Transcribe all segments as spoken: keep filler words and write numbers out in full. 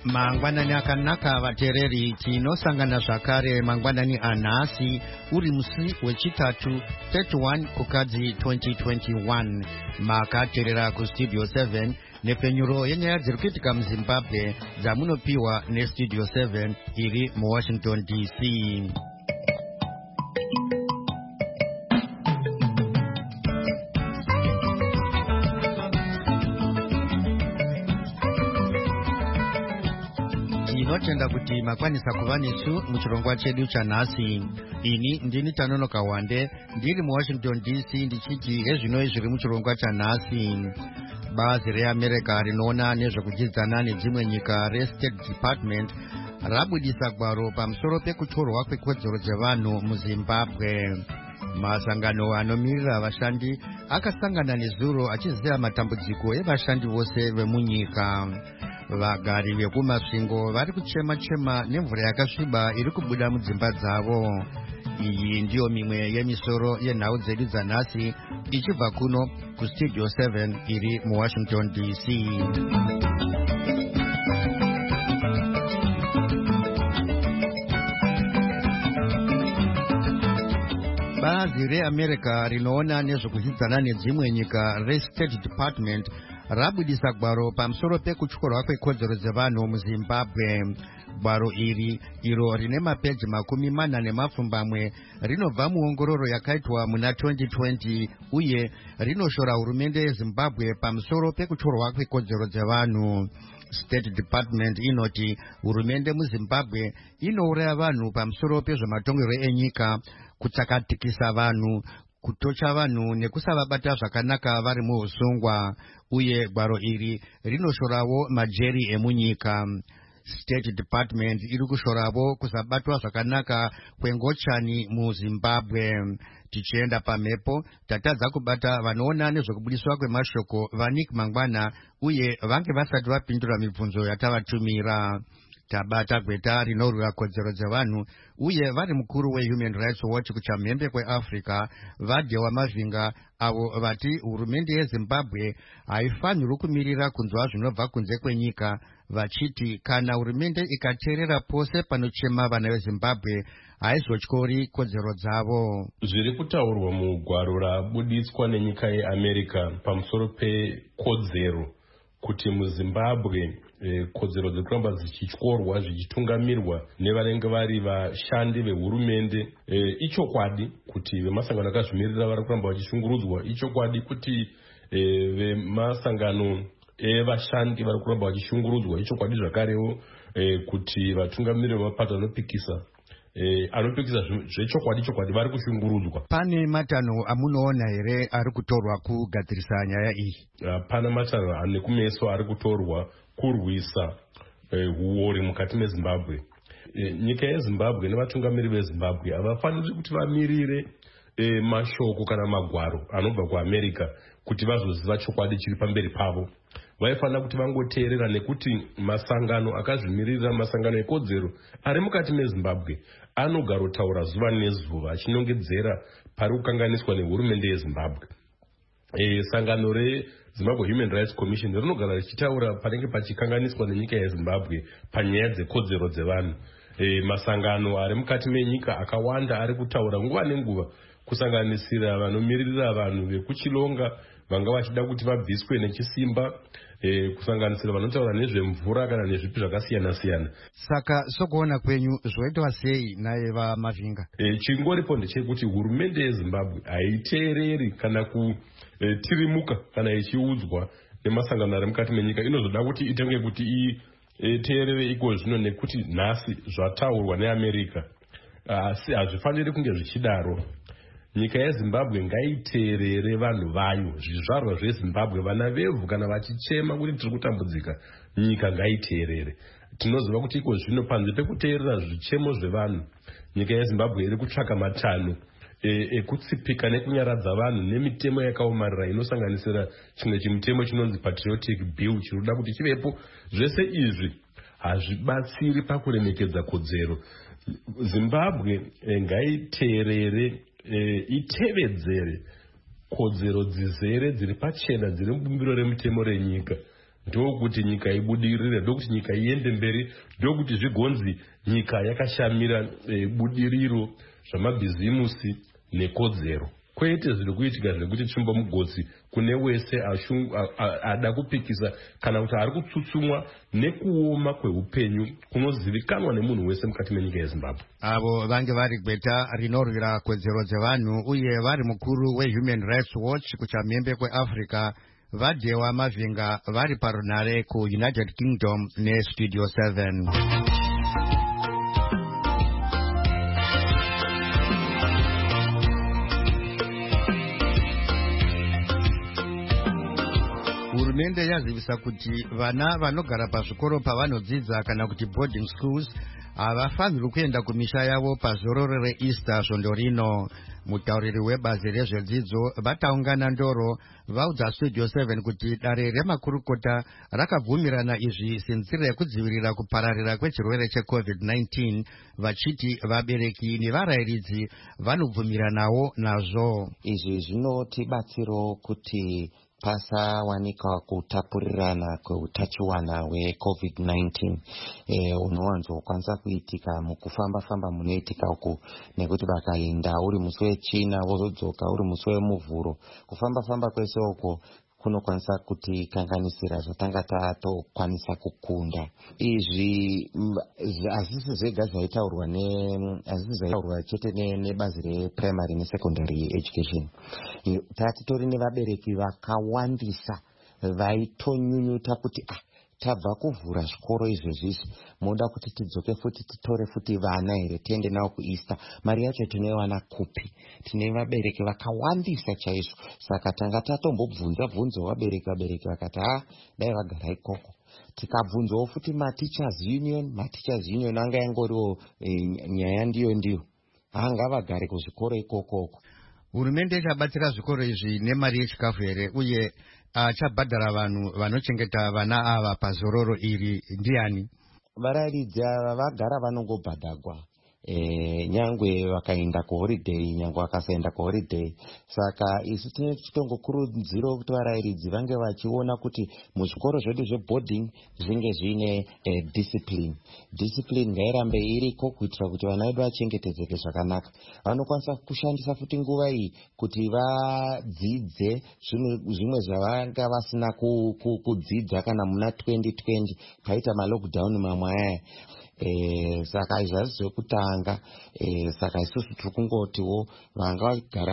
Mangwanani akanaka vatereri, tinosangana zvakare mangwanani anhasi uri musi wechitatu thirty-one kukadzi twenty twenty-one. Makaterera kustudio seven nepfenyuro yenyaya dziri kuitika muzimbabwe dzamunopiwa nestudio seven iri muwashington D C. Tinotenda kuti makwanisa kuva nesu muchirongwa chedu chanhasi. Ini ndini Tanonoka Wande ndiri muwashington D C ndichiti ezvinoi zviri muchirongwa chanhasi. Bazi reAmerica rinoona nezvekudzidzana nedzimwe nyika reState Department rabudisa gwaro pamusoro pekutorwa kwekodzero dzevanhu muZimbabwe. Masangano anomirira vashandi akasangana nezuro achiziva matambudziko evashandi vose vemunyika. Vagari vekumasvingo vari kuchema-chema nemvura yakasviba iri kubuda mudzimba dzavo. Iyi ndiyo mimwe yemisoro yenhau dzedu dzanhasi ichibva kuno kustudio seven iri muwashington D C. Bazi reAmerica rinoona nezvekudzidzana nedzimwe nyika reState Department rabudisa gwaro pamusoro pekutyorwa kwekodzero dzevanhu muZimbabwe. Gwaro iri iro rine mapeji makumi mana nemapfumbamwe rinobva muongororo yakaitwa muna twenty twenty uye rinoshora hurumende yeZimbabwe pamusoro pekutyorwa kwekodzero dzevanhu. State Department inoti hurumende muZimbabwe inouraya vanhu pamusoro pezvematongerwo enyika, kutsakatikisa vanhu, kutocha vanhu nekusavabata zvakanaka vari muusungwa, uye gwaro iri rinoshorawo majeri emunyika. State Department iri kushorawo kusabatwa zvakanaka kwengochani muZimbabwe. Tichienda pamhepo tatadza kubata vanoona nezvekubudiswa kwemashoko vaNick Mangwana uye vange vasati vapindura mibvunzo yatavatumira. Tabata gweta rinorwira kodzero dzevanhu uye vari mukuru weHuman Rights Watch kuchamhembe kweAfrica vaDhewa Mavinga, avo vati hurumende yeZimbabwe haifanirwi kumirira kunzwa zvinobva kunze kwenyika, vachiti kana hurumende ikateerera pose panochema vana veZimbabwe haizotyori kodzero dzavo. Zviri kutaurwa mugwaro rabuditswa nenyika yeAmerica pamusoro pekodzero kuti muZimbabwe eh, kodzero dziri kuramba dzichityorwa zvichitungamirwa nevanenge vari vashandi vehurumende. Eh, ichokwadi kuti vemasangano akazvimirira vari kuramba vachishungurudzwa. Ichokwadi kuti eh, vemasangano evashandi vari kuramba vachishungurudzwa. Ichokwadi zvakarewo eh, kuti vatungamiriri vemapato anopikisa Eh, anopikisa zvechokwadi chokwadi vari kushungurudzwa. Pane matanho amunoona here ari kutorwa kugadzirisa nyaya iyi? Uh, pana matanho ane kumeso ari kutorwa kurwisa huori eh, mukati meZimbabwe. Eh, nyika yeZimbabwe nevatungamiriri veZimbabwe havafaniri kuti vamirire eh, mashoko kana magwaro anobva kuAmerica kuti vazoziva chokwadi chiri pamberi pavo. Vaifanira kuti vangoteerera nekuti masangano akazvimirira, masangano ekodzero ari mukati meZimbabwe anogarotaura zuva nezuva achinongedzera pari kukanganiswa nehurumende yeZimbabwe. E, sangano reZimbabwe Human Rights Commission rinogara richitaura panenge pachikanganiswa nenyika yeZimbabwe panyaya dzekodzero dzevanhu. E, masangano ari mukati menyika akawanda ari kutaura nguva nenguva, kusanganisira vanomiririra vanhu vekuchilonga vanga vachida kuti vabviswe nechisimba, e, kusanganisira vanotaura nezvemvura kana nezvipi zvakasiyana-siyana. Saka sokuona kwenyu zvoitwa sei naye vaMavinga? E, chingoripo ndechekuti hurumende yeZimbabwe haiteereri kana kutirimuka kana ichiudzwa nemasangano ari mukati menyika. Inozoda kuti itenge kuti iteerere iko zvino nekuti nhasi zvataurwa neAmerica. Asi hazvifaniri kunge zvichidaro. Nyika yeZimbabwe ngaiteerere vanhu vayo, zvizvarwa zveZimbabwe, vana vevhu kana vachichema kuti tiri kutambudzika, nyika ngaiteerere. Tinoziva kuti iko zvino panze pekuteerera zvichemo zvevanhu, nyika yeZimbabwe iri kutsvaka matanho ekutsipika nekunyaradza vanhu nemitemo yakaomarara inosanganisira chimwe chimutemo chinonzi Patriotic Bill chinoda kuti chivepo. Zvese izvi hazvibatsiri pakuremekedza kodzero. Zimbabwe ngaiteerere, E, itevedzere kodzero dzizere dziri pachena dziri mubumbiro remutemo renyika. ndokuti nyika ibudirire, ndokuti nyika iende mberi, ndokuti zvigonzi nyika yakashamira e, budiriro zvamabhizimusi nekodzero. Kwete zviri kuitika zvekuti tsvimbo mugodzi kune wese ada kupikisa kana kuti ari kutsutsumwa nekuoma kweupenyu kunozivikanwa nemunhu wese mukati menyika yeZimbabwe. Avo vange vari gweta rinorwira kodzero dzevanhu uye vari mukuru weHuman Rights Watch kuchamhembe kweAfrica, Vadhewa Mavhinga, vari parunare kuUnited Kingdom neStudio seven. Hurumende yazivisa kuti vana vanogara pazvikoro pavanodzidza kana kuti boarding schools havafanirwi kuenda kumisha yavo pazororo reEaster svondo rino. Mutauriri webazi rezvedzidzo vataungana ndoro vaudza Studio seven kuti dare remakurukota rakabvumirana izvi senzira yekudzivirira kupararira kwechirwere checovid nineteen, vachiti vabereki nevarayiridzi vanobvumiranawo nazvo. Izvi zvinotibatsiro kuti pasawanika kutapurirana kweutachiwana hwecovid nineteen eh, unowanzokwanisa kuitika mukufamba famba munoitika uku, nekuti vakaenda uri musi wechina wozodzoka uri musi wemuvhuro, kufamba famba kwese uko kunokwanisa kuti kanganisira zvatanga tatokwanisa kukunda. Izvi hazisi zvega zvaitaurwa ne hazisi zvaitaurwa chete nebazi reprimary nesecondary education. Tatitori nevabereki vakawandisa vaitonyunyuta kuti ah tabva kuvhura zvikoro izvezvizvi, moda kuti tidzoke futi titore futi vana here tiende navo kuEaster, mari yacho tinoiwana kupi? Tine vabereki vakawandisa chaizvo. Saka tanga tatombobvunza bvunzo vabereki vabereki vakati ha dai vagara ikoko. Tikabvunzawo futi mateachers union, mateachers union anga yangoriwo e, nyaya ndiyo ndiyo hanga vagare kuzvikoro ikokoko. Hurumende ichabatsira zvikoro izvi nemari yechikafu here, uye achabhadhara vanhu vanochengeta vana ava pazororo iri ndiani? Varayiridzi ava vagara vanongobhadhagwa e, nyangwe vakaenda kuholiday, nyangwe vakasaenda kuholiday. Saka isi tine chitongokurudziro kuti varayiridzi vange vachiona kuti muzvikoro zvedu zveboarding zvinge zvine e, discipline. Discipline ngairambe iriko kuitira kuti vana vedu vachengetedzeke zvakanaka. Vanokwanisa kushandisa futi nguva iyi kuti vadzidze zvimwe zvavanga vasina kudzidza kana muna twenty twenty paita malockdown mamwe aya. E, saka izvi hazisi zvekutanga. E, saka isusu tiri kungotiwo vanga vagara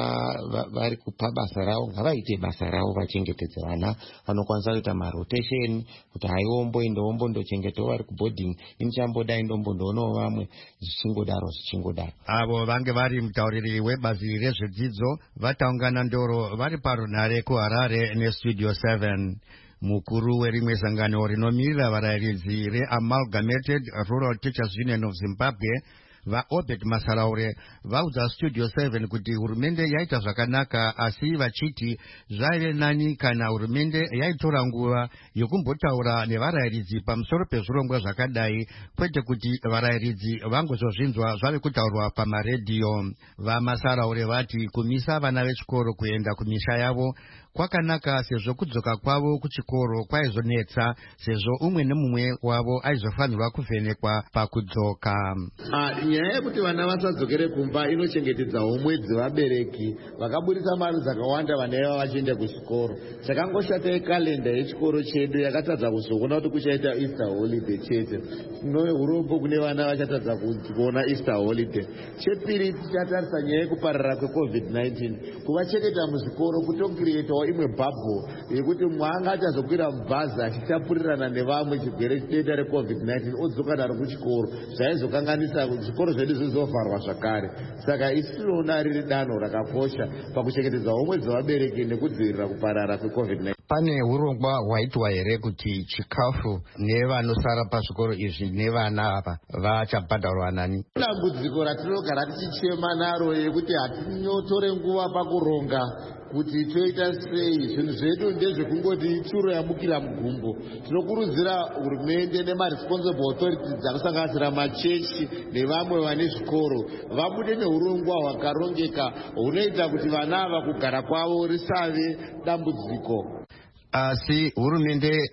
vari kupa basa ravo ngavaite basa ravo vachengetedze vana. Vanokwanisa kuita marotation kuti haiwo mboendawo mbondochengetawo vari kuboarding, inichamboda indombondoonawo vamwe, zvichingodaro zvichingodaro. Avo vange vari mutauriri webazi rezvedzidzo vataungana ndoro vari parunare kuHarare neStudio seven. Mukuru werimwe sangano rinomirira varayiridzi reAmalgamated Rural Teachers Union of Zimbabwe, vaObed Masaraure, vaudza Studio seven kuti hurumende yaita zvakanaka, asi vachiti zvaive nani kana hurumende yaitora nguva yokumbotaura nevarayiridzi pamusoro pezvirongwa zvakadai, kwete kuti varayiridzi vangozozvinzwa zvave kutaurwa pamaredhiyo. VaMasaraure vati kumisa vana vechikoro kuenda kumisha yavo kwakanaka, sezvo kudzoka kwavo kuchikoro kwaizonetsa, sezvo umwe nemumwe wavo aizofanirwa kuvhenekwa pakudzoka. Ah, nyaya yekuti vana vasadzokere kumba inochengetedzawo mwedzi vabereki vakabudisa mari dzakawanda vana ivavo vachienda kuchikoro. Chakangoshatai kalenda yechikoro chedu yakatadza kuzoona kuti kuchaita Easter holiday chete. Tinowe urombo kune vana vachatadza kuona Easter holiday. Chepiri tichatarisa nyaya yekuparara kwecovid nineteen, kuvachengeta muzvikoro kutokiriyetawo imwe bhabho yekuti mwanga achazokwira mubhazi achitapurirana nevamwe chirwere denda recovid nineteen odzoka naro kuchikoro, zvaizokanganisa zvikoro zvedu zvizovharwa zvakare. Saka isi tinoona riri danho rakakosha pakuchengetedza umwe dzevabereki nekudzivirira kuparara kwecovid nineteen. Pane urongwa hwaitwa here kuti chikafu nevanosara pazvikoro izvi nevana ava vachabhadharwa nani? Dambudziko ratinogara tichichema naro yekuti hatinyotore nguva pakuronga kuti toita sei. Zvinhu zvedu ndezvekungoti churo yamukira mugumbo. Tinokurudzira hurumende nemaresponsible authorities dzanosanganisira machechi nevamwe vane zvikoro vabude neurongwa hwakarongeka hunoita kuti vana ava kugara kwavo risave dambudziko. Asi hurumende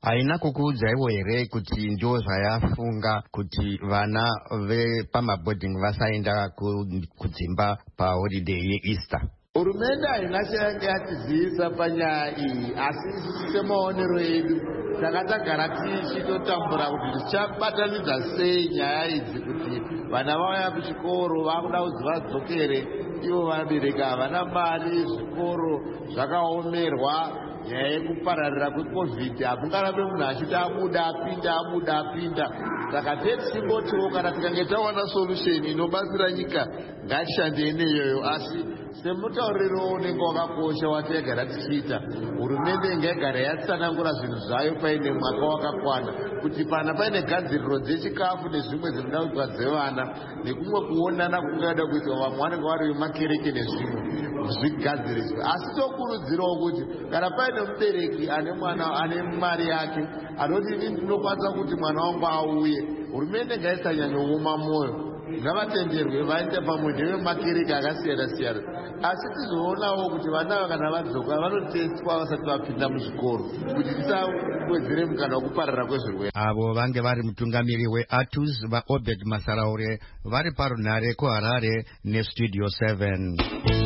Haina kukuudza iwo here kuti ndio zvayafunga kuti vana vepamaboarding vasaenda kudzimba paholiday yeEaster? Hurumende haina chayanga yatiziisa panyaya iyi, asi isusu semaonero edu taka tagara tichitotambura kuti tichabatanidza sei nyaya idzi kuti vana vauya kuchikoro vakuda kuzi vadzokere ivo vabereki havana mari, zvikoro zvakaomerwa, nyaya yekupararira kwecovid hakungarambe munhu achiti abuda apinda abuda apinda. Saka tetichingotiwo kana tikange tawana solution inobatsira nyika ngatishandei neyoyo, asi semutauriro unenge wakakosha wataigara tichiita, hurumende ngaigara yatsanangura zvinhu zvayo paine mwaka wakakwana kuti pana paine gadziriro dzechikafu nezvimwe dzinoda dzevana nekumwe kuonana kungada kuitwa, vamwe vanenge vari vemakereke nezvimwe zvigadziriswe. Asi tokurudzirawo kuti kana paine mubereki ane mwana ane mari yake anoti ini ndinokwanisa kuti mwana wangu auye, hurumende ngaisanyanyooma mwoyo, ngavatenderwe vaende pamwe nevemakereke akasiyana siyana, asi tizoonawo kuti vana kana vadzoka vanotestwa vasati vapinda muzvikoro kuti tisawedzere mukana wekuparara kwezvirwere. Avo vange vari mutungamiri weATUS vaObed Masaraure vari parunhare kuHarare neStudio seven.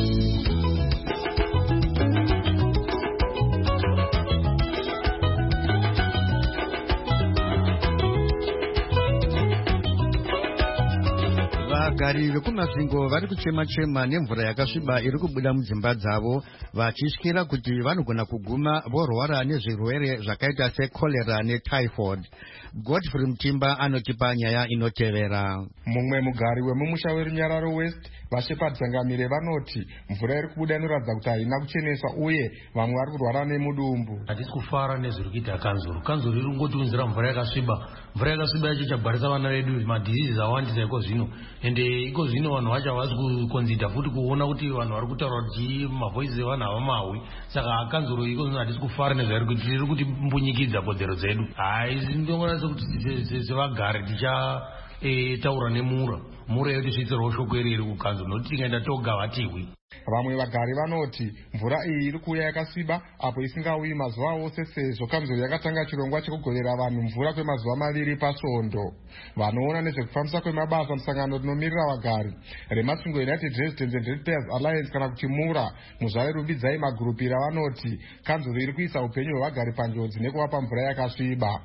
Vagari vekumasvingo vari kuchema-chema nemvura yakasviba iri kubuda mudzimba dzavo, vachityira kuti vanogona kuguma vorwara nezvirwere zvakaita sekorera netyphoid. Godfrey Mutimba anotipa nyaya inotevera. Mumwe mugari wemumusha weRunyararo West, Vashepa Dzangamire vanoti mvura iri kubuda inoratidza kuti haina kucheneswa uye vamwe vari kurwara nemudumbu. Hatisi kufara nezviri kuita kanzuru. Kanzuru iri kungotiunzira mvura yakasviba. Mvura yakasviba yacho chagwarisa vana vedu madhizizi awandisa iko zvino. Ende iko zvino vanhu vacho havasi kukonzida futi kuona kuti vanhu vari kutaura kuti mavhoisi evanhu havamawi. Saka kanzuru iko zvino hatisi kufara nezvairi kuti riri kuti mbunyikidza kodzero dzedu. Hai ndinongona sekuti sevagari ticha taura nemura. Mura yedu svidzirawo shoko iri iri kukanzuru nokuti tingaenda toga vatiwi. Vamwe vagari vanoti mvura iyi iri kuuya yakasviba apo isingauyi mazuva ose sezvo kanzuru yakatanga chirongwa chekugovera vanhu mvura kwemazuva maviri pasvondo. Vanoona nezvekufambisa kwemabasa musangano rinomirira vagari reMasvingo United Residents and Ratepayers Alliance kana kuti mura muzvare rumbidzai magurupira vanoti kanzuru iri kuisa upenyu hwevagari panjodzi nekuvapa mvura yakasviba.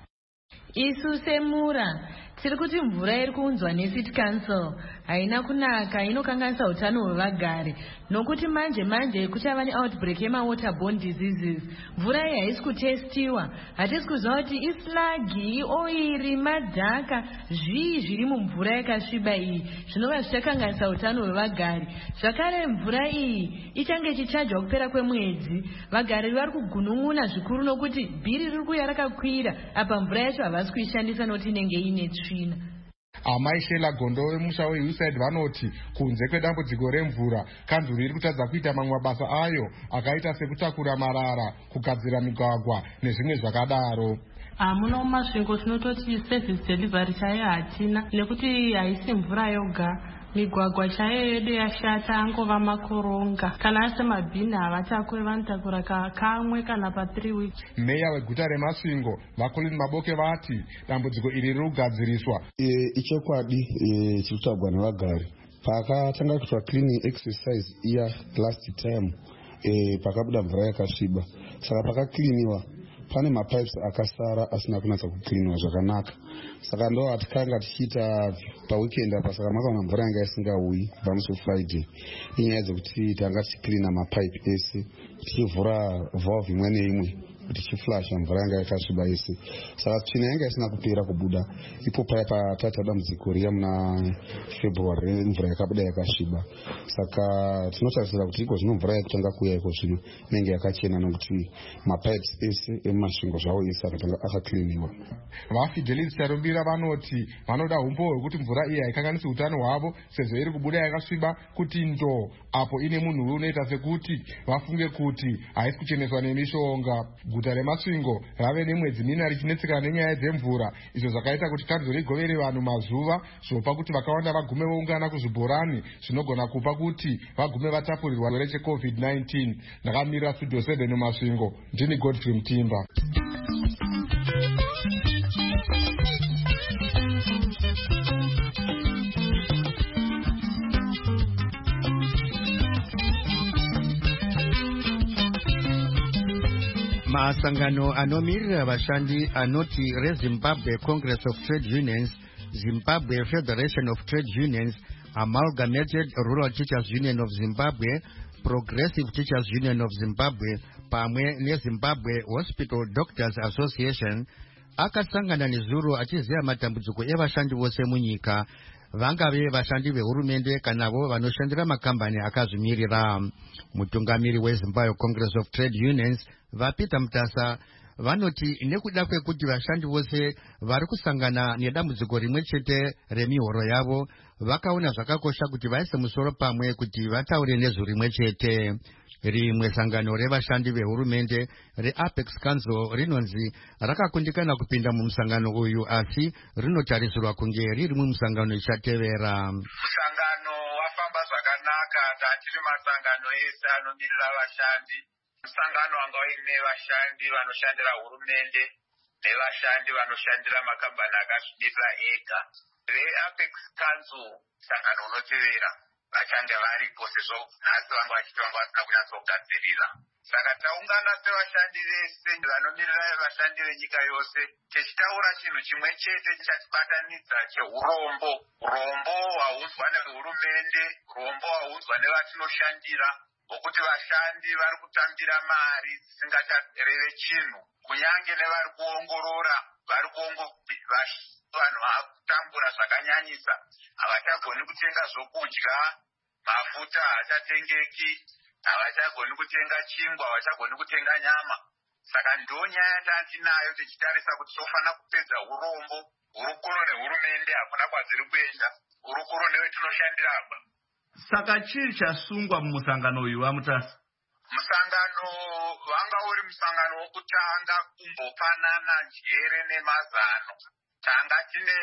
Isu semura tiri kuti mvura iri kuunzwa neCity Council haina kunaka, inokanganisa utano hwevagari nokuti manje manje kuchava neoutbreak yemawaterborne diseases. Mvura iyi haisi kutestiwa, hatisi kuziva kuti islagi, oiri, madhaka, zvii zviri mumvura yakasviba iyi zvinova zvichakanganisa utano hwevagari. Zvakare mvura iyi ichange ichichajwa kupera kwemwedzi. Vagari vari kugunun'una zvikuru nokuti bhiri riri kuuya rakakwira apa mvura yacho havasi kuishandisa nokuti inenge ine tsvina. Amai Shela Gondo vemusha weHillside vanoti kunze kwedambudziko remvura, kanzuru iri kutadza kuita mamwe mabasa ayo akaita sekutakura marara, kugadzira migwagwa nezvimwe zvakadaro. Muno mumasvingo tinototi service delivery chaiyo hatina nekuti haisi mvura yoga. Migwagwa chaiyo yedu yashata, angova makoronga. Kana ase mabhini havatakuri, vanotakura kamwe kana pa three weeks. Meya weguta reMasvingo vaColin Maboke vati dambudziko iri riri kugadziriswa. Ichokwadi chirikutsvagwa nevagari. Pakatanga kuitwa cleaning exercise iya last time pakabuda mvura yakasviba, saka pakakliniwa pane mapipes akasara asina kunatsa kukliniwa zvakanaka. Saka ndo hatikanga tichiita paweekend apa, saka makaona mvura yanga isingauyi kubva musi Friday. Inyaya dzekuti tanga tichiklina mapipe ese tichivhura valve imwe neimwe kuti tichiflasha mvura yanga yakasviba ese. Saka tsvina yanga isina kupera kubuda. Ipo paya patata dambudziko riya muna February mvura yakabuda yakasviba. Saka tinotarisira kuti iko zvino mvura yakutanga kuuya iko zvino inenge yakachena nokuti mapipes ese emasvingo zvawo ese akatanga akakliniwa. VaFidelis Charumbira vanoti vanoda umbo hwekuti mvura iyi haikanganisi utano hwavo sezvo iri kubuda yakasviba kuti ndo apo ine munhu unoita sekuti vafunge kuti haisi kucheneswa nemishonga. Guta reMasvingo rave nemwedzi mina richinetseka nenyaya dzemvura, izvo zvakaita kuti kanzuru igovere vanhu mazuva zvopa kuti vakawanda vagume voungana kuzvibhorani zvinogona kupa kuti vagume vatapurirwa chirwere checovid nineteen. Ndakamira Studio seven muMasvingo, ndini Godfrey Mutimba. Masangano anomirira vashandi anoti reZimbabwe Congress of Trade Unions, Zimbabwe Federation of Trade Unions, Amalgamated Rural Teachers Union of Zimbabwe, Progressive Teachers Union of Zimbabwe, pamwe neZimbabwe Hospital Doctors Association akasangana nezuro achiziva matambudziko evashandi vose munyika, vangave vashandi vehurumende kanavo vanoshandira makambani akazvimirira. Mutungamiri weZimbabwe Congress of Trade Unions vaPeter Mutasa vanoti nekuda kwekuti vashandi vose vari kusangana nedambudziko rimwe chete remihoro yavo, vakaona zvakakosha kuti vaise musoro pamwe kuti vataure nezvo rimwe chete. Rimwe sangano revashandi vehurumende reApex Council rinonzi rakakundikana kupinda mumusangano uyu, asi rinotarisirwa kunge riri mumusangano ichatevera. Musangano wafamba zvakanaka, tatiri masangano ese anomirira vashandi. Musangano wanga uine vashandi vanoshandira hurumende nevashandi vanoshandira makambani akazvimirira ega. VeApex Council musangano unotevera vachange varipo sezvo nhasi vanga vachitonga vasina kunyatsogadzirira. Saka taungana sevashandi vese vanomirira vashandi venyika yose tichitaura chinhu chimwe chete chatibatanidza cheurombo. Urombo hwaunzwa nehurumende, urombo hwaunzwa nevatinoshandira, hwokuti vashandi vari kutambira mari dzisingatareve chinhu. Kunyange nevari kuongorora vari kuongorora vanhu vakutambura zvakanyanyisa, havachagoni kutenga zvokudya, mafuta haachatengeki, havachagoni kutenga chingwa, havachagoni kutenga nyama. Saka ndo nyaya yatinayo tichitarisa kuti tofanira kupedza urombo. Hurukuro nehurumende hakuna kwadziri kuenda, hurukuro nevetinoshandira apa. Saka chii chasungwa mumusangano uyu waMutasa? Musangano wanga uri musangano wokutanga kumbopanana njere nemazano. Tanga tine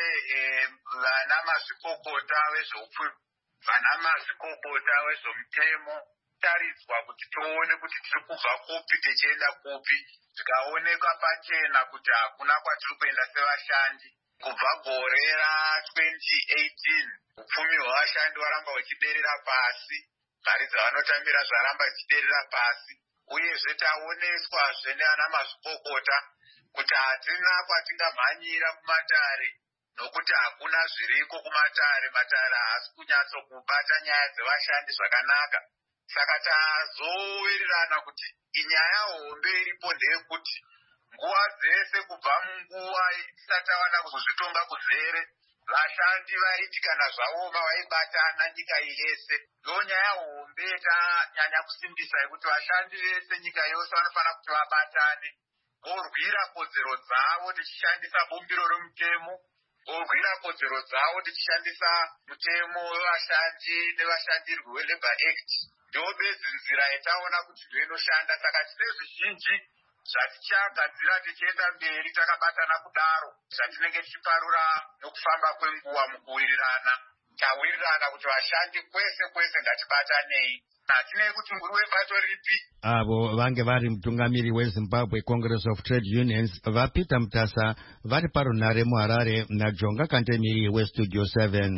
vana mazvikokota vezveupfumi, vana mazvikokota vezvomutemo, taridzwa kuti tione kuti tiri kubva kupi tichienda kupi. Tikaonekwa pachena kuti hakuna kwatiri kuenda sevashandi. Kubva gore ra-twenty eighteen upfumi hwevashandi waramba huchiderera pasi, mari dzavanotambira zvaramba dzichiderera pasi, uyezve taoneswazve nevana mazvikokota kuti hatina kwatingamhanyira kumatare, nokuti hakuna zviriko kumatare. Matare haasi kunyatsokubata nyaya dzevashandi zvakanaka. Saka tazowirirana kuti inyaya hombe iripo ndeyekuti nguva dzese kubva munguva isati wana kuzvitonga kuzere, vashandi vaiti kana zvaoma vaibatana nyika yese. Ndo nyaya hombe tanyanya kusimbisa yekuti vashandi vese nyika yose vanofanira kuti vabatane, vorwira kodzero dzavo tichishandisa bumbiro remutemo, vorwira kodzero dzavo tichishandisa mutemo wevashandi nevashandirwi weLabour Act. Ndo bedzi nzira yataona kuti ndo inoshanda. Saka tine zvizhinji zvatichagadzira tichienda mberi takabatana kudaro, zvatinenge tichiparura nokufamba kwenguva mukuwirirana. Tawirirana kuti vashandi kwese kwese ngatibatanei. Hatinei kuti nguru webato ripi. Avo vange vari mutungamiri weZimbabwe Congress of Trade Unions vaPeter Mutasa vari parunhare muHarare naJonga Kantemiri weStudio seven.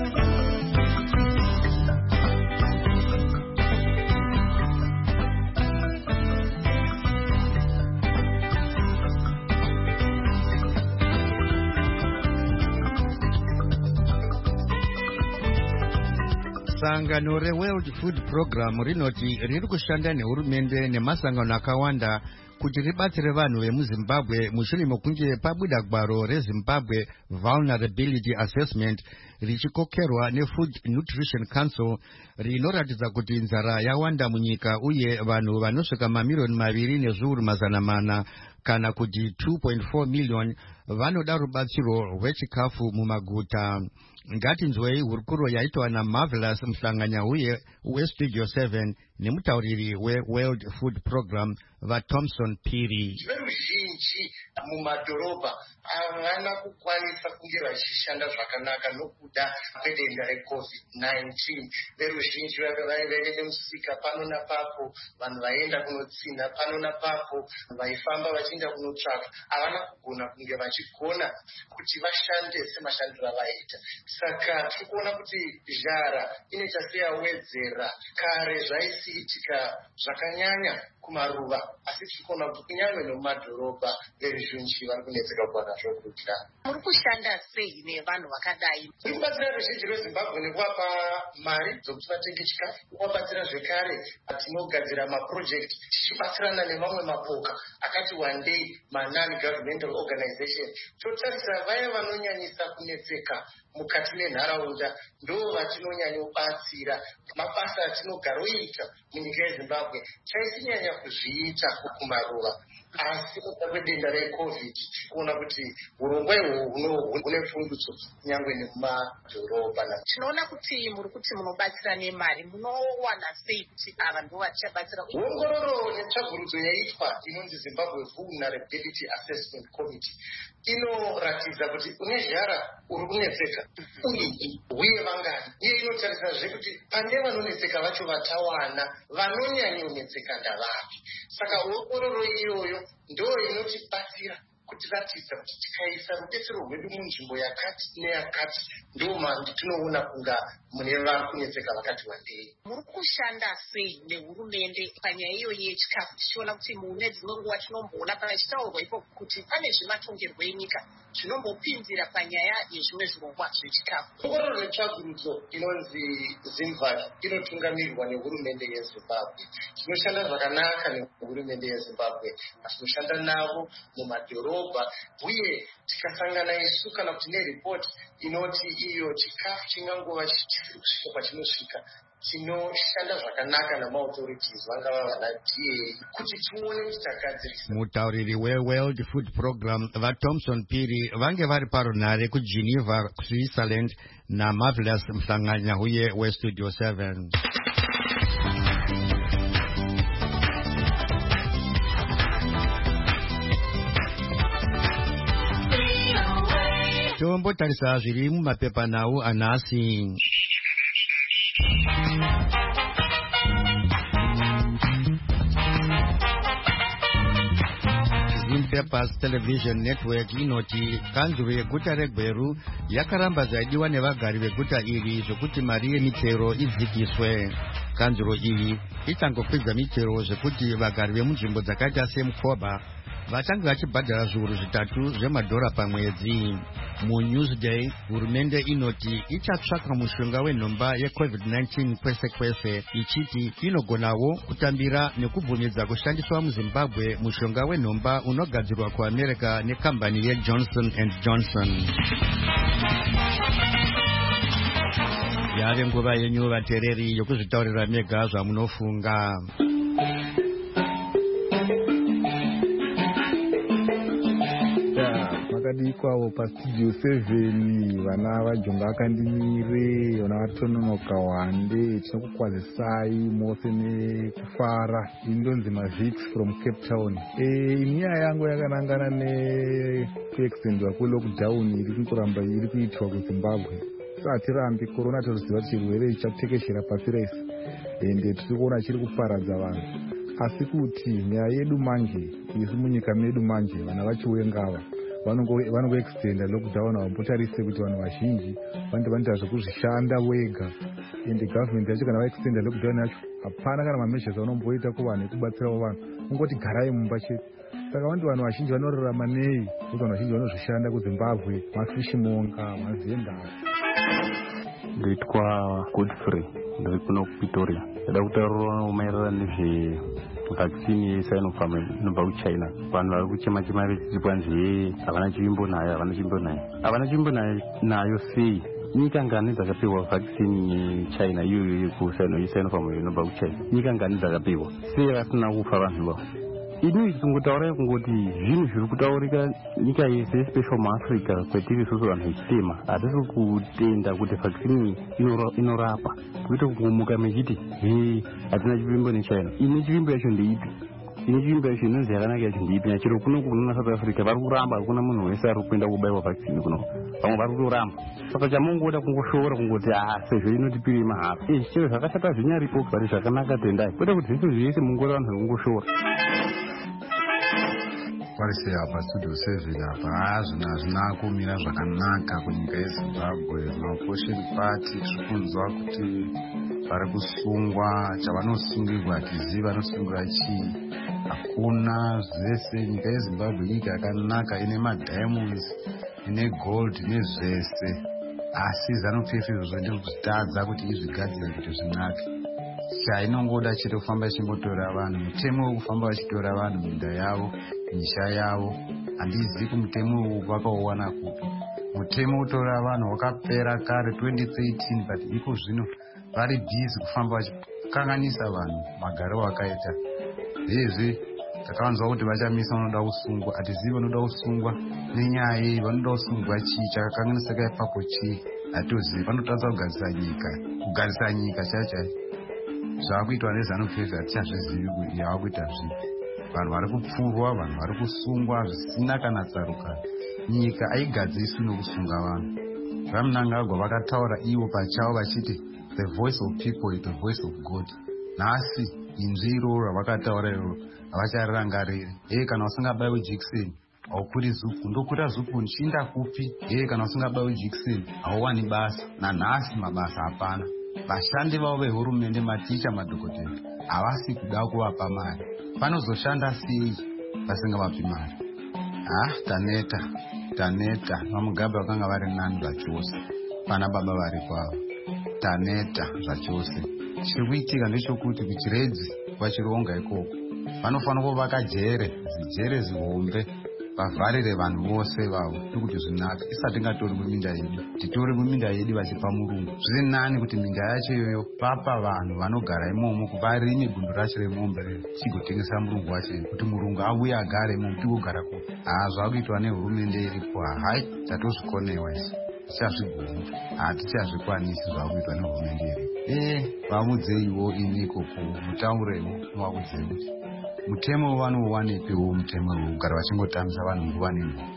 Sangano reWorld Food Program rinoti riri kushanda nehurumende nemasangano akawanda kuti ribatsire vanhu vemuZimbabwe mushure mokunge pabuda gwaro reZimbabwe Vulnerability Assessment richikokerwa neFood Nutrition Council rinoratidza kuti nzara yawanda munyika uye vanhu vanosvika mamiliyoni maviri nezviuru mazana mana kana kuti two point four million vanoda rubatsiro rwechikafu mumaguta. Ngatinzwei hurukuro yaitwa naMarvelous Mhlanganya uye weStudio seven nemutauriri weWorld Food Program vaThomson Phiri. Veruzhinji mumadhorobha havana kukwanisa kunge vachishanda zvakanaka nokuda kwedenda reCovid nineteen. Veruzhinji vaive nemusika pano napapo, vanhu vaienda kunotsinha pano napapo, vaifamba vachienda kunotsvaka, havana kugona kunge vachigona kuti vashande semashandiro avaita. Saka tiri kuona kuti zhara inoita seyawedzera. Kare zvaisiitika zvakanyanya kumaruva, asi tiri kuona kuti kunyangwe nemumadhorobha veruzhinji vari kunetseka kuwana zvokudya. Muri kushanda sei nevanhu vakadai? Tiri kubatsira ruzhinji rweZimbabwe nekuvapa mari dzokuti vatenge chikafu, kuvabatsira zvekare tinogadzira mapurojekiti tichibatsirana nevamwe mapoka akati wandei ma-non governmental organization. Totarisa vaya vanonyanyisa kunetseka mukati menharaunda ndo vatinonyanyobatsira. Mabasa atinogaroita munyika yeZimbabwe chaisinyanya kuzviita kumaruva, asi kuda kwedenda reCovid kuona kuti urongwa ihwohwo hune pfundutso kunyangwe nemumadhorobha. Tinoona kuti muri kuti munobatsira nemari, munowana sei kuti ava ndo vachichabatsira? Ongororo netsvagurudzo yaitwa inonzi Zimbabwe Vulnerability Assessment Committee inoratidza kuti une zhara uri kunetseka uye uye vangani, iye inotarisazve kuti pane vanonetseka vacho vatawana, vanonyanyonetseka ndavapi. Saka ongororo iyoyo ndo inotibatsira kutiratidza kuti tikaisa rudetsero rwedu munzvimbo yakati neyakati ndoma nditinoona kunga mune vari kunetseka vakati wandei. Muri kushanda sei nehurumende panyaya iyo yechikafu, tichiona kuti mune dzimwe nguva tinomboona pachitaurwa ipo kuti pane zvematongerwo enyika zvinombopinzira panyaya yezvimwe zvirongwa zvechikafu? Ongororo netsvagurudzo inonzi ZimVac inotungamirirwa nehurumende yeZimbabwe. Tinoshanda zvakanaka nehurumende yeZimbabwe, tinoshanda navo mumadhorobha uye tikasangana isu kana kuti neripoti inoti iyo chikafu chingangova chisiri kusvika kwachinosvika, tinoshanda zvakanaka namaauthorities vangava vana D A kuti tione kuti tagadzirisa. Mutauriri weWorld Food Program vaThomson Phiri vange vari parunhare kuGeneva, Switzerland naMarvelous Mhlanganya uye weStudio seven. Tombotarisa zviri mumapepanhau anhasi. Zimpepers Television Network inoti kanzuro yeguta reGweru yakaramba zvaidiwa nevagari veguta iri zvokuti mari yemichero idzikiswe. Kanzuro iyi ichangokwidza michero zvekuti vagari vemunzvimbo dzakaita seMukoba vachange vachibhadhara zviuru zvitatu zvemadhora pamwedzi. MuNewsDay hurumende inoti ichatsvaka mushonga wenhomba yeCovid nineteen kwese kwese, ichiti inogonawo kutambira nekubvumidza kushandiswa muZimbabwe mushonga wenhomba unogadzirwa kuAmerica nekambani yeJohnson and Johnson. Yave nguva yenyu vateereri yokuzvitaurira mega zvamunofunga. Makadikwawo pastudio seven vana vajonga vakandimire, vana vatononoka wande, tinokukwazisai mose nekufara. Indonzi Mavix from Cape Town. Eh, nyaya yangu yakanangana nekuextendwa kwelockdown iri kuramba iri kuitwa kuZimbabwe. Hatirambi corona toziva kuti chirwere chatekeshera pasi rese ende tiri kuona chiri kuparadza vanhu, asi kuti nyaya yedu manje isu munyika medu manje vana vachiwengava vanongoextenda lockdown, vambotarise kuti vanhu vazhinji vanenge vanoita zvekuzvishanda wega, ende government yacho kana vaextenda lockdown yacho hapana kana mamezhers vanomboita kuvanhu ekubatsirawo vanhu, ungoti garai mumba chete. Saka vanti vanhu vazhinji vanorarama nei, kuti vanhu vazhinji vanozvishanda kuZimbabwe, mafishimonga, mazendara. Ndoitwa Godfrey ndiri kuno kuPretoria. Ndada kutaura maererano nezve vaccine yeSinopharm inobva kuChina. Vanhu vari kuchema chema vechiti kwanzi havana chivimbo nayo, havana chivimbo nayo, havana chivimbo nayo sei? Nyika ngani dzakapiwa vaccine yeChina iyoyo yeSinopharm inobva kuChina? Nyika ngani dzakapiwa? Sei vasina kufa vanhu ivavo? Ini tingotaura kungoti zvinhu zviri kutaurika nyika yese, especially muAfrica kwetiri isusu vanhu vechitema, hatisi kutenda kuti vaccine inorapa. Kuita kungumuka mechiti he hatina chivimbo neChina. Ine chivimbo yacho ndeipi? Ine chivimbo yacho inonzi yakanaka yacho ndeipi? Nachero kuno kuno South Africa vari kuramba, hakuna munhu wese ari kuenda kubaiwa vaccine kuno, vamwe vari kutoramba. Saka chamungoda kungoshora kungoti ah sezvo inotipiri mahara. Eh, chero zvakashata zvinyaripo bari zvakanaka tendai. Kwete kuti zvese zvese mungora vanhu kungoshora. kwarise apa studio seven apa hazvina hazvina kumira zvakanaka kunyika yezimbabwe. Maopposition party tiri kunzwa kuti vari kusungwa, chavanosungirwa hatizivi vanosungirwa chii, hakuna zvese. Nyika yezimbabwe nyika yakanaka ine madiamonds ine gold ine zvese, asi ZANU-P F izvozvo ndikuzvitadza kuti izvigadzire kuti zvinake. Chainongoda chete kufamba ichimbotora vanhu, mutemo wekufamba vachitora vanhu minda yavo misha yavo, handizivi kuti mutemo uyu vakauwana kupi. Mutemo kutora vanhu wakapera kare twenty thirteen, but iko zvino vari bhizi kufamba vachikanganisa vanhu magariro akaita. Izvi takawanzwa kuti vachamisa vanoda kusungwa, hatizivi vanoda kusungwa nenyaya yei, vanoda kusungwa chii, chakakanganisika ipapo chii, hatozivi. Vanotadza kugarisa nyika, kugarisa nyika chaichai. Zvaakuitwa neZANU-P F hatichazvizivi kuti yavakuita zvipi. Vanhu vari kupfurwa, vanhu vari kusungwa zvisina kana tsarukano. Nyika haigadziswi nokusunga vanhu. Vamunangagwa vakataura ivo pachavo vachiti the voice of people is the voice of God. Nhasi inzwi iroro ravakataura iroro havacharirangariri. Ee, kana usingabaiwe jekiseni haukuri zupu, ndokura zupu nchinda kupi. Ee, kana usingabaiwe jekiseni hauwani basa. Nanhasi mabasa hapana. Vashandi vavo vehurumende, maticha, madhokodheya havasi kuda kuvapa mari. Vanozoshanda sei vasingavapi mari? Ah, taneta taneta. Vamugabe vakanga vari nani zvachose, pana baba vari kwavo. Taneta zvachose. Chiri kuitika ndechekuti kuchiredzi vachironga ikoko vanofanira kuvaka jere, zijere zihombe, vavharire vanhu vose vavo nekuti zvinaka. Isati ngatori kuminda yedu, titori kuminda yedu vachipa murungu. Zviri nani kuti minda yacho iyoyo papa vanhu vanogara imomo, varime bundo racho remombe chigotengesa murungu wacho, kuti murungu auye agare imomo tikugara ko. Ah, zvakuitwa nehurumende iripo. Hai, chatozvikonewa isu, tichazvigona, hatichazvikwanisi zvakuitwa nehurumende iripo. Eh, vamudzeiwo inikoko, mutauremo vamudzei kuti mutemo vanouwanepiwo, mutemo wekugara vachingotambisa vanhu nguva nenguva.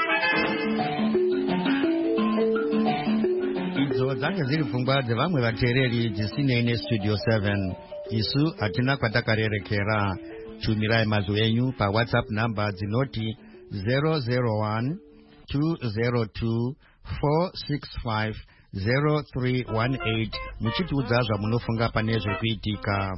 Idzo dzange dziri pfungwa dzevamwe vateereri dzisinei nestudio seven. Isu hatina kwatakarerekera. Tumirai mazwi enyu pawhatsapp namba dzinoti zero zero one two zero two four six five zero three one eight muchitiudza zvamunofunga pane zvekuitika.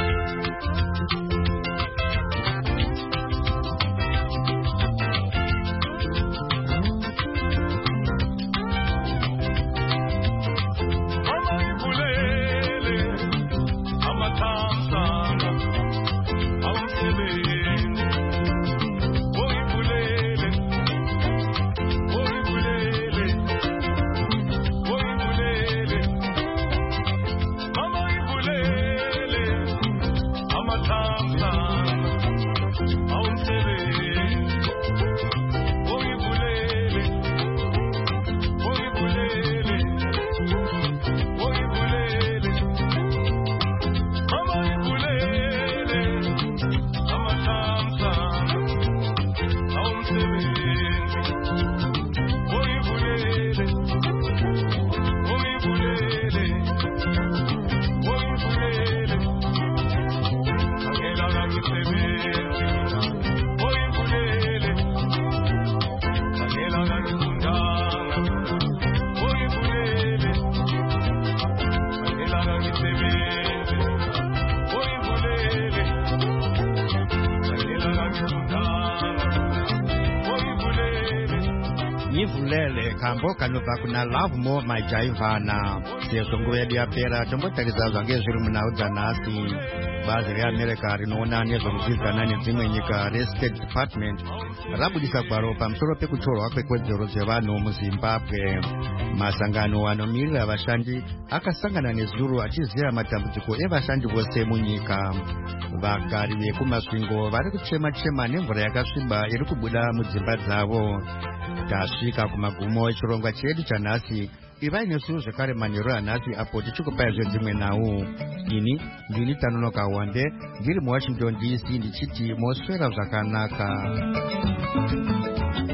Kambo kanobva kuna Love More Majaivana. Sezvo nguva yedu yapera, tombotarisa zvange zviri munhau dzanhasi. Bazi reAmerica rinoona nezvekudzidzana nedzimwe nyika reState Department rabudisa gwaro pamusoro pekutorwa kwekodzero dzevanhu muZimbabwe. Masangano anomirira vashandi akasangana nezuro achiziva matambudziko evashandi vose munyika. Vagari vekumasvingo vari kuchema-chema nemvura yakasviba iri kubuda mudzimba dzavo. Tasvika kumagumo echirongwa chedu chanhasi. Ivai nesu zvekare manheru anhasi apo tichikupai zvedzimwe nhau. Ini ndini Tanonoka Wande ndiri muWashington D C ndichiti moswera zvakanaka.